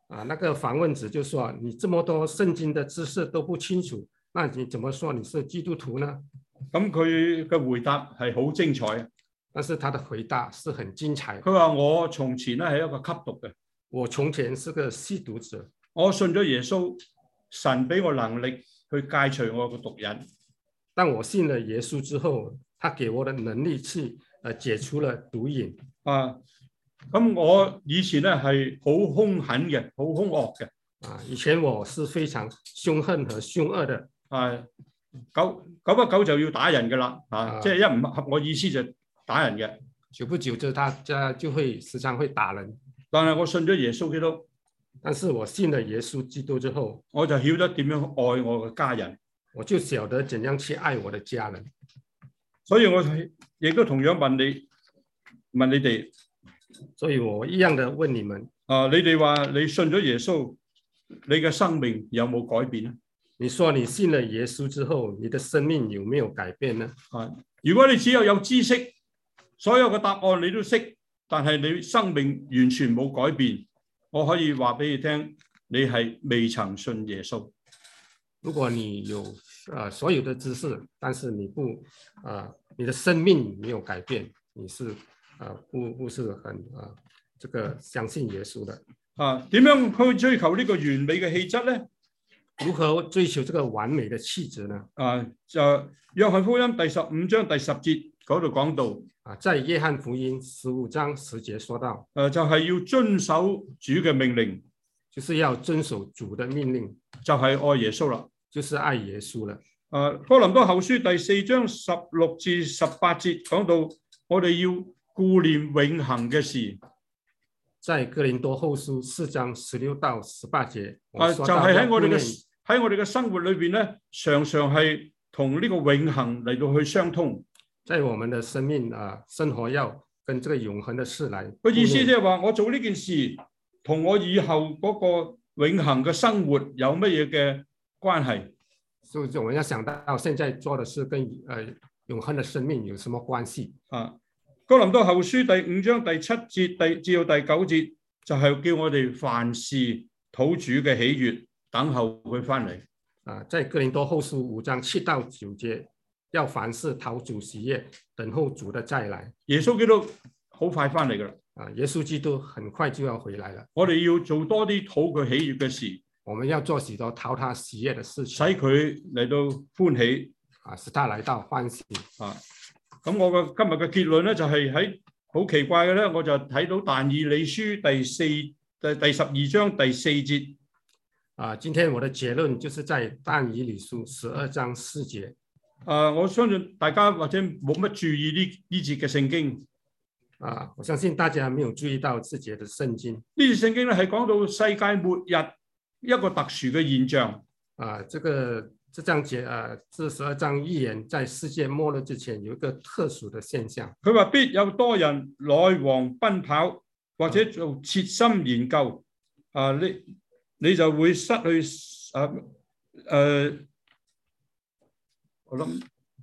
啊，那個訪問者就說：你這麼多聖經的知識都不清楚，那你怎麼說你是基督徒呢？ 咁佢嘅回答係好精彩， 但是他的回答是很精彩。 佢話我從前咧係一個吸毒嘅， 我從前是個吸毒者， 我信咗耶穌，神俾我能力去戒除我嘅毒癮。 但我信了耶穌之後，他給我的能力去呃解除了毒癮。 啊，咁我以前咧係好兇狠嘅，好兇惡嘅。 啊，以前我是非常兇恨和兇惡的。 啊，久久不久就要打人嘅啦，啊， 啊即係一唔合我意思就打人嘅。 久不久就他家就會時常會打人。 但係我信咗耶穌基督， 但是我信了耶穌基督之後， 我就曉得點樣愛我嘅家人， 我就曉得怎樣去愛我的家人。 所以我亦都同樣問你問你哋， 所以我一樣的問你們， 啊，你哋話你信咗耶穌，你嘅生命有冇改變咧？ 你說你信了耶穌之後，你的生命有沒有改變呢？ 啊，如果你只有有知識，所有嘅答案你都識，但係你生命完全冇改變，我可以話俾你聽，你係未曾信耶穌。 如果你有呃所有的知識，但是你不呃你的生命沒有改變，你是呃不不是很呃這個相信耶穌的。 啊，點樣去追求呢個完美嘅氣質咧？ 如何追求這個完美的氣質呢？ 啊，就約翰福音第十五章第十節嗰度講到， 啊，在約翰福音十五章十節說到， 誒、啊、就係、是、要遵守主嘅命令， 就是要遵守主的命令， 就係、是、愛耶穌啦， 就是愛耶穌了。 誒哥林多後書第四章十六至十八節講到，我哋要顧念永恆嘅事。 在哥林多後書四章十六到十八節， 啊，就係喺我哋嘅喺我哋嘅生活裏邊咧，常常係同呢個永恆嚟到去相通。 在我們的生命啊，生活要跟這個永恆的事嚟。 個意思即係話，我做呢件事同我以後嗰個永恆嘅生活有乜嘢嘅關係？ 所以我們要想到，現在做的事跟誒、呃、永恆的生命有什麼關係？啊， 哥林多後書第五章第七節第至到第九節，就係、是、叫我哋凡事討主嘅喜悅，等候佢翻嚟。 啊，在哥林多後書五章七到九節，要凡事討主喜悅，等候主的再來。 耶穌基督好快翻嚟噶啦， 啊，耶穌基督很快就要回來了。 我哋要做多啲討佢喜悅嘅事， 我們要做許多討他喜悅的事情， 使佢嚟到歡喜，啊， 使他來到歡喜。 啊，咁我嘅今日嘅結論咧就係喺好奇怪嘅咧，我就睇到但以理書第四第第十二章第四節。 啊，今天我的結論就是在但以理書十二章四節。 啊，我相信大家或者冇乜注意呢呢節嘅聖經。 啊，我相信大家沒有注意到這節的聖經。 呢節聖經咧係講到世界末日一個特殊嘅現象。 啊，這個這章節啊，這十二章預言在世界末日之前有一個特殊的現象。 佢話必有多人來往奔跑，或者做切心研究。啊，你你就會失去誒誒。啊呃我諗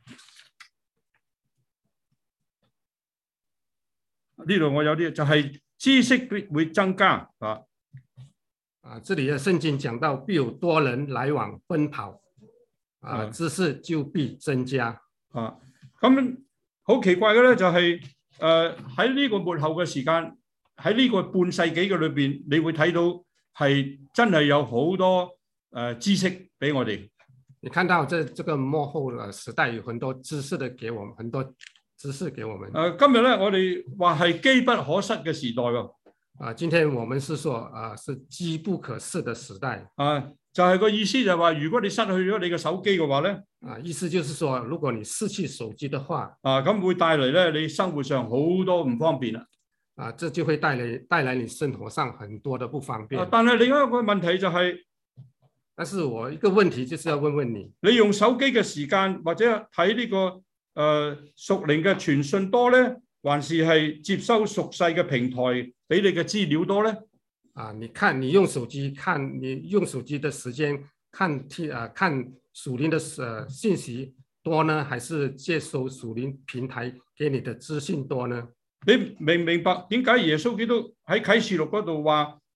呢度我有啲就係知識必會增加啊！ 啊，這裡嘅聖經講到必有多人來往奔跑，啊，知識就必增加啊！咁好奇怪嘅咧，就係誒喺呢個末後嘅時間，喺呢個半世紀嘅裏邊，你會睇到係真係有好多誒、呃、知識俾我哋。 你看到這這個末後嘅時代有很多知識的給我們，很多知識給我們。 誒、呃，今日咧我哋話係機不可失嘅時代喎。 啊，今天我們是說啊，是機不可失的時代。 啊，就係、是、個意思就係話，如果你失去咗你嘅手機嘅話咧， 啊，意思就是說，如果你失去手機的話， 啊，咁會帶嚟咧你生活上好多唔方便啦。 啊，這就會帶嚟帶來你生活上很多的不方便。 啊、但係另外一個問題就係、是。 但是我一個問題就是要問問你， 你用手機嘅時間或者睇呢、這個誒、呃、屬靈嘅傳訊多咧，還是係接收屬世嘅平台俾你嘅資料多咧？ 啊，你看你用手機看，你用手機的時間看聽啊看屬靈的誒信息多呢，還是接收屬靈平台給你的資訊多呢？ 你明唔明白點解耶穌基督喺啟示錄嗰度話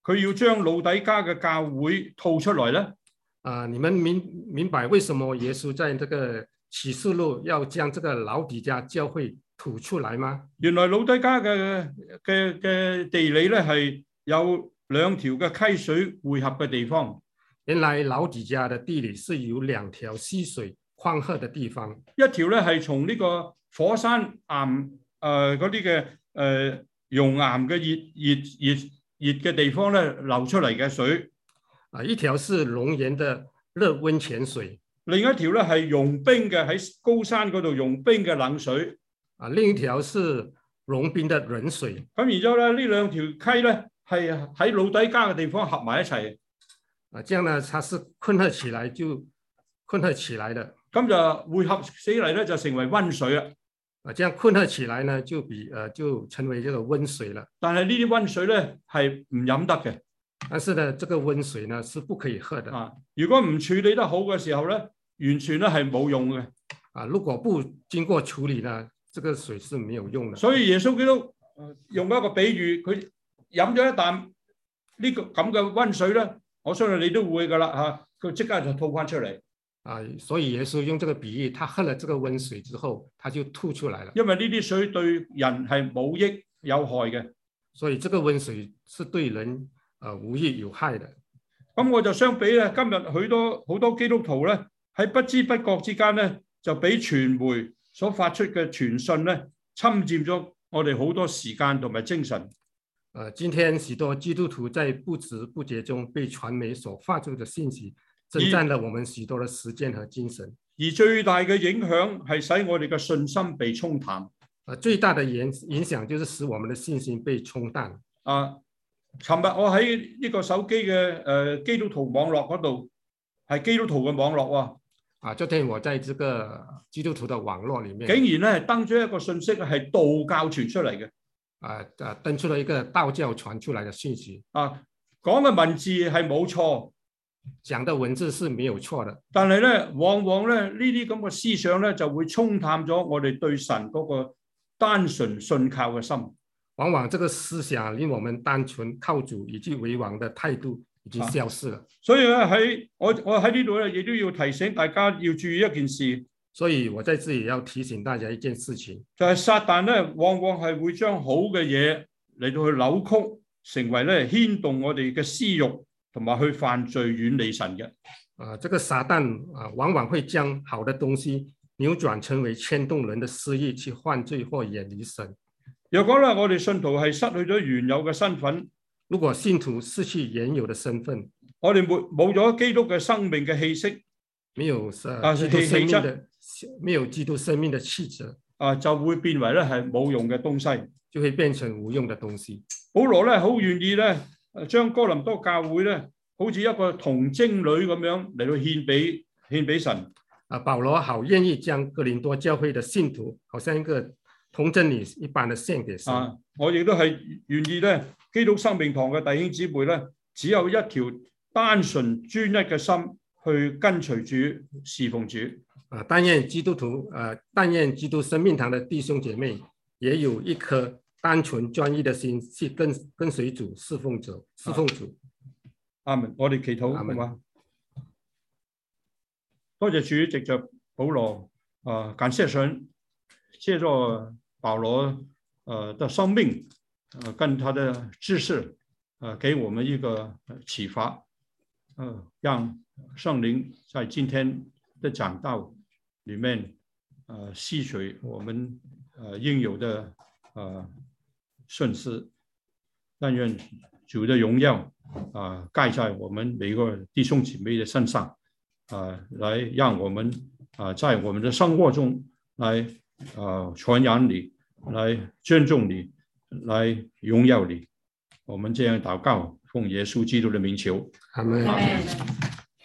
佢要將老底嘉嘅教會吐出來咧？ 啊，你們明明白為什麼耶穌在這個啟示錄要將這個老底嘉教會吐出來嗎？ 原來老底嘉嘅嘅嘅地理咧係有兩條嘅溪水匯合嘅地方。 原來老底嘉嘅地理是有兩條溪水匯合嘅地方。 一條咧係從呢個火山岩誒嗰啲嘅誒熔岩嘅熱熱熱熱嘅地方咧流出嚟嘅水。 啊，一條是熔岩的熱溫泉水， 另一條咧係融冰嘅喺高山嗰度融冰嘅冷水。 啊，另一條是融冰的冷水。 咁然之後咧，呢兩條溪咧係喺老底嘉嘅地方合埋一齊。 啊，這樣呢，它是混合起來就混合起來的。 咁就匯合起嚟咧，就成為溫水啦。 啊，這樣混合起來呢，就比誒、呃、就成為這個溫水了。 但係呢啲溫水咧係唔飲得嘅。 但是呢，這個溫水呢是不可以喝的。 啊，如果唔處理得好嘅時候咧，完全咧係冇用嘅。 啊，如果不經過處理呢，這個水是沒有用的。 所以耶穌基督用一個比喻，佢飲咗一啖呢個咁嘅溫水咧，我相信你都會噶啦嚇，佢即刻就吐翻出嚟。 啊，所以耶穌用這個比喻，他喝了這個溫水之後，他就吐出來了。 因為呢啲水對人係冇益有害嘅， 所以這個溫水是對人誒無益有害的。 咁我就相比咧，今日許多好多基督徒咧喺不知不覺之間咧，就俾傳媒所發出嘅傳訊咧，侵佔咗我哋好多時間同埋精神。 誒，今天許多基督徒在不知不覺中被傳媒所發出的信息，增佔了我們許多的時間和精神。 而最大嘅影響係使我哋嘅信心被沖淡。 誒，最大的影影響就是使我們的信心被沖淡。 啊！尋日我喺呢個手機嘅誒基督徒網絡嗰度，係基督徒嘅網絡喎。 啊，昨天我在這個基督徒的網絡裡面， 竟然咧登咗一個信息係道教傳出嚟嘅。 啊啊，登出了一個道教傳出來的信息。 啊，講嘅文字係冇錯， 講的文字是沒有錯的。 但係咧，往往咧呢啲咁嘅思想咧，就會沖淡咗我哋對神嗰個單純信靠嘅心。 往往這個思想令我們單純靠主以及為王的態度已經消失了。啊、所以咧喺我我喺呢度咧，亦都要提醒大家要注意一件事。 所以我在這裡要提醒大家一件事情， 就係撒旦咧，往往係會將好嘅嘢嚟到去扭曲，成為咧牽動我哋嘅私欲，同埋去犯罪遠離神嘅。 啊，這個撒旦啊，往往會將好的東西扭轉成為牽動人的私欲去犯罪或遠離神。 若果咧，我哋信徒係失去咗原有嘅身份， 如果信徒失去原有嘅身份， 我哋冇冇咗基督嘅生命嘅氣息， 沒有啊基督生命嘅，沒有基督生命嘅氣質， 啊，就會變為咧係冇用嘅東西， 就會變成無用嘅東西。 保羅咧好願意咧，將哥林多教會咧，好似一個童貞女咁樣嚟到獻俾獻俾神。 啊，保羅好願意將哥林多教會嘅信徒，好像一個童貞女一般的獻給神。 啊，我亦都係願意咧，基督生命堂嘅弟兄姊妹咧，只有一條單純專一嘅心去跟隨主、侍奉主。 啊，但願基督徒，呃，但願基督生命堂的弟兄姐妹也有一顆單純專一的心去跟跟隨主、侍奉主、侍奉主。 阿門。我哋祈禱，好嘛？多謝主藉着保羅，啊，感謝神，借着保羅，呃的生命，呃，跟他的知識，呃，給我們一個啟發，呃，讓聖靈在今天的講道裏面，呃，吸取我們呃應有的呃信息，但願主的榮耀啊蓋、呃、在我們每個弟兄姊妹的身上，啊、呃，來讓我們啊、呃、在我們的生活中來啊傳揚你，來尊重你，來榮耀你。我們這樣禱告，奉耶穌基督的名求， 阿門。